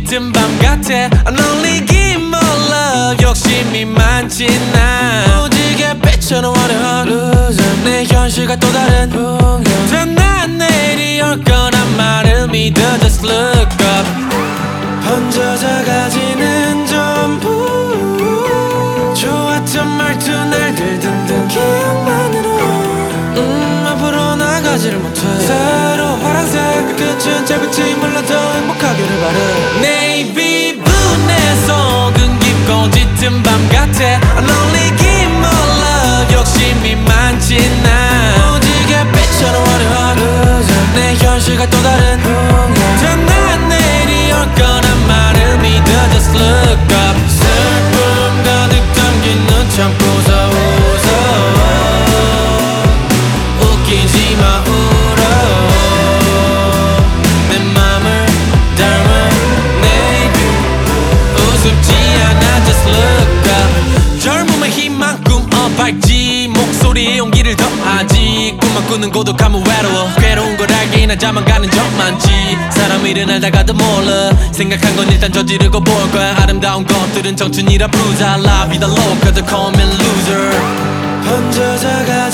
짙은 밤 같아 안 어울리긴 몰라 욕심이 많지 난 무지개 빛처럼 화려한 loser 내 현실과 또 다른 풍경 난 내일이 올 거란 말을 믿어 just look up 번져져 가지는 전부 좋았던 말투 날들 든든 기억만으로 앞으로 나가지를 못해 서로 파란색 끝은 짧을지 몰라도 행복하기를 바래 Navy blue 내 속은 깊고 짙은 밤 같아 안 어울리긴 몰라 욕심이 많지 난 무지개 빛처럼 화려한 loser 내 현실과 또 다른 풍경 난 내일이 올 거란 말을 믿어 just look up 슬픔 가득 담긴 눈 참고서 웃어 웃기지 마 울어 내 맘을 닮은 Navy 우습지 않아 just look up 젊음의 희망 꿈 밝지 목소리에 용기를 더하지 꿈만 꾸는 고독함은 외로워 괴로운 걸 알게 나자만 가는 적 많지 사람 일은 알다가도 몰라 생각한 건 일단 저지르고 볼 거야 아름다운 것들은 청춘이라 부자 La vida loca, they call me loser 번져져 가